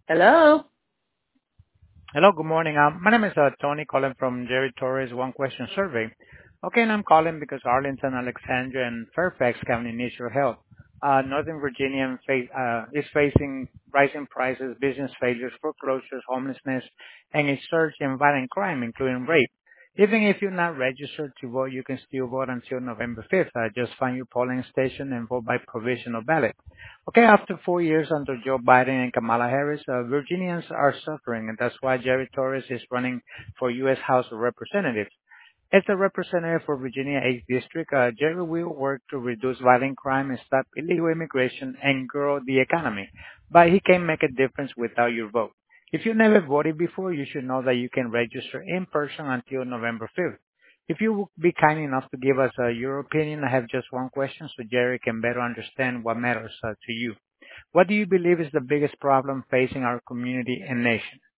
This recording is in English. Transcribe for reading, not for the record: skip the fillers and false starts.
Hello. Hello, good morning. My name is Tony calling from Jerry Torres One Question Survey. Okay, and I'm calling because Arlington, Alexandria, and Fairfax County needs your help. Northern Virginia is facing rising prices, business failures, foreclosures, homelessness, and a surge in violent crime, including rape. Even if you're not registered to vote, you can still vote until November 5th. Just find your polling station and vote by provisional ballot. Okay, after 4 years under Joe Biden and Kamala Harris, Virginians are suffering, and that's why Jerry Torres is running for U.S. House of Representatives. As the representative for Virginia 8th District, Jerry will work to reduce violent crime and stop illegal immigration and grow the economy. But he can make a difference without your vote. If you never voted before, you should know that you can register in person until November 5th. If you would be kind enough to give us your opinion, I have just one question so Jerry can better understand what matters to you. What do you believe is the biggest problem facing our community and nation?